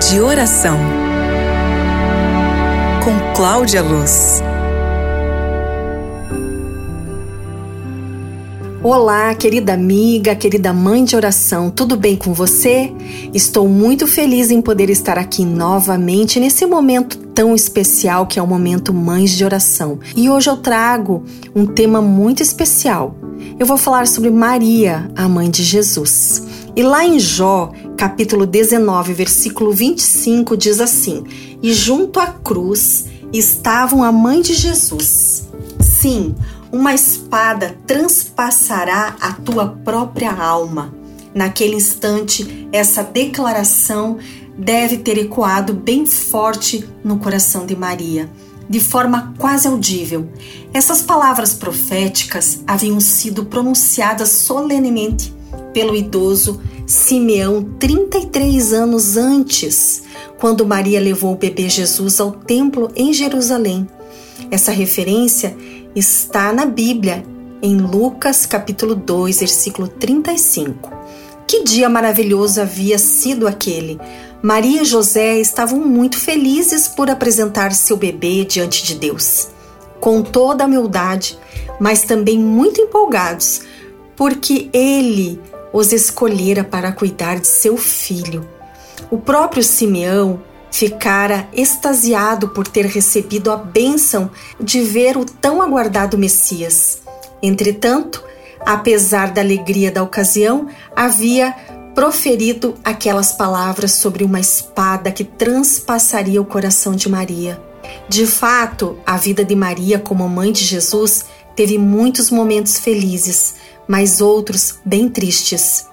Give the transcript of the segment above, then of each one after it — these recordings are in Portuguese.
de Oração, com Cláudia Luz. Olá, querida amiga, querida mãe de oração, tudo bem com você? Estou muito feliz em poder estar aqui novamente nesse momento tão especial que é o momento Mães de Oração. E hoje eu trago um tema muito especial. Eu vou falar sobre Maria, a mãe de Jesus. E lá em Jó, capítulo 19, versículo 25, diz assim: E junto à cruz estavam a mãe de Jesus. Sim, uma espada transpassará a tua própria alma. Naquele instante, essa declaração deve ter ecoado bem forte no coração de Maria, de forma quase audível. Essas palavras proféticas haviam sido pronunciadas solenemente pelo idoso Simeão 33 anos antes, quando Maria levou o bebê Jesus ao templo em Jerusalém. Essa referência está na Bíblia, em Lucas capítulo 2, versículo 35. Que dia maravilhoso havia sido aquele! Maria e José estavam muito felizes por apresentar seu bebê diante de Deus, com toda a humildade, mas também muito empolgados, porque ele os escolhera para cuidar de seu filho. O próprio Simeão ficara extasiado por ter recebido a bênção de ver o tão aguardado Messias. Entretanto, apesar da alegria da ocasião, havia proferido aquelas palavras sobre uma espada que transpassaria o coração de Maria. De fato, a vida de Maria como mãe de Jesus teve muitos momentos felizes, mas outros bem tristes.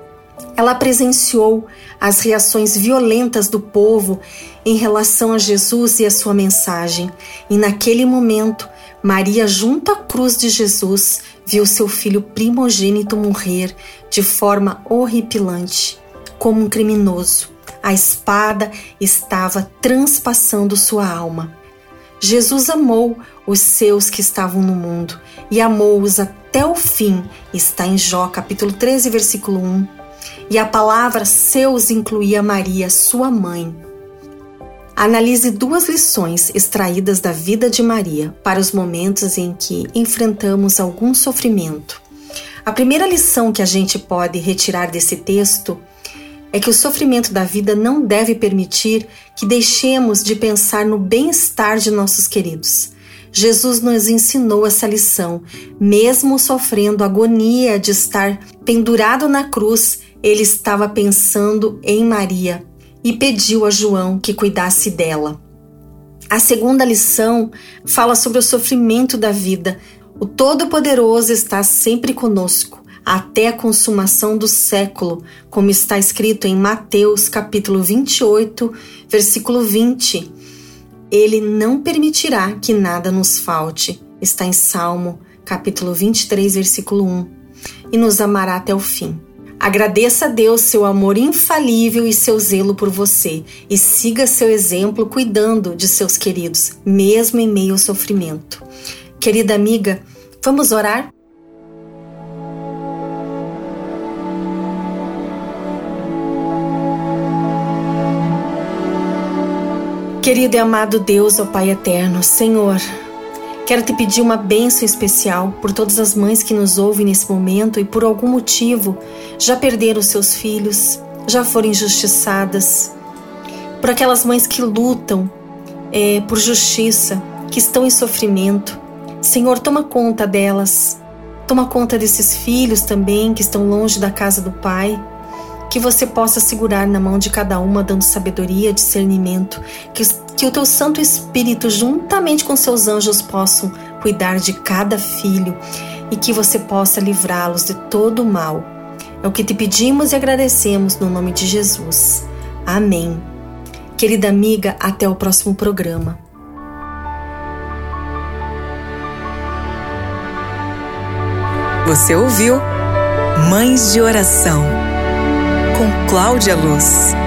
Ela presenciou as reações violentas do povo em relação a Jesus e a sua mensagem. E naquele momento, Maria, junto à cruz de Jesus, viu seu filho primogênito morrer de forma horripilante, como um criminoso. A espada estava transpassando sua alma. Jesus amou os seus que estavam no mundo e amou-os até o fim. Está em Jó, capítulo 13, versículo 1. E a palavra seus incluía Maria, sua mãe. Analise duas lições extraídas da vida de Maria para os momentos em que enfrentamos algum sofrimento. A primeira lição que a gente pode retirar desse texto é que o sofrimento da vida não deve permitir que deixemos de pensar no bem-estar de nossos queridos. Jesus nos ensinou essa lição. Mesmo sofrendo a agonia de estar pendurado na cruz, ele estava pensando em Maria e pediu a João que cuidasse dela. A segunda lição fala sobre o sofrimento da vida. O Todo-Poderoso está sempre conosco, até a consumação do século, como está escrito em Mateus capítulo 28, versículo 20. Ele não permitirá que nada nos falte. Está em Salmo capítulo 23, versículo 1. E nos amará até o fim. Agradeça a Deus seu amor infalível e seu zelo por você e siga seu exemplo cuidando de seus queridos, mesmo em meio ao sofrimento. Querida amiga, vamos orar? Querido e amado Deus, ó Pai eterno, Senhor, quero te pedir uma bênção especial por todas as mães que nos ouvem nesse momento e por algum motivo já perderam seus filhos, já foram injustiçadas, por aquelas mães que lutam por justiça, que estão em sofrimento. Senhor, toma conta delas, toma conta desses filhos também que estão longe da casa do Pai. Que você possa segurar na mão de cada uma, dando sabedoria, discernimento, que o teu Santo Espírito, juntamente com seus anjos, possam cuidar de cada filho e que você possa livrá-los de todo o mal. É o que te pedimos e agradecemos no nome de Jesus. Amém. Querida amiga, até o próximo programa. Você ouviu Mães de Oração, com Cláudia Luz.